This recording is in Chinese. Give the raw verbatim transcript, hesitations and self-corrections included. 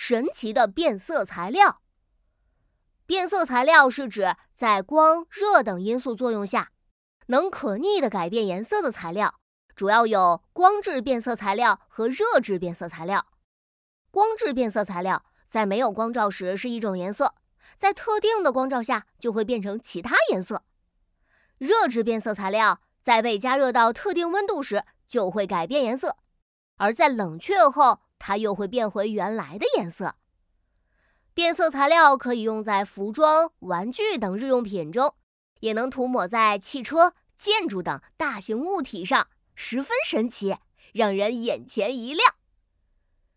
神奇的变色材料。变色材料是指在光、热等因素作用下，能可逆地改变颜色的材料，主要有光质变色材料和热质变色材料。光质变色材料在没有光照时是一种颜色，在特定的光照下就会变成其他颜色。热质变色材料在被加热到特定温度时就会改变颜色，而在冷却后它又会变回原来的颜色。变色材料可以用在服装、玩具等日用品中，也能涂抹在汽车、建筑等大型物体上，十分神奇，让人眼前一亮。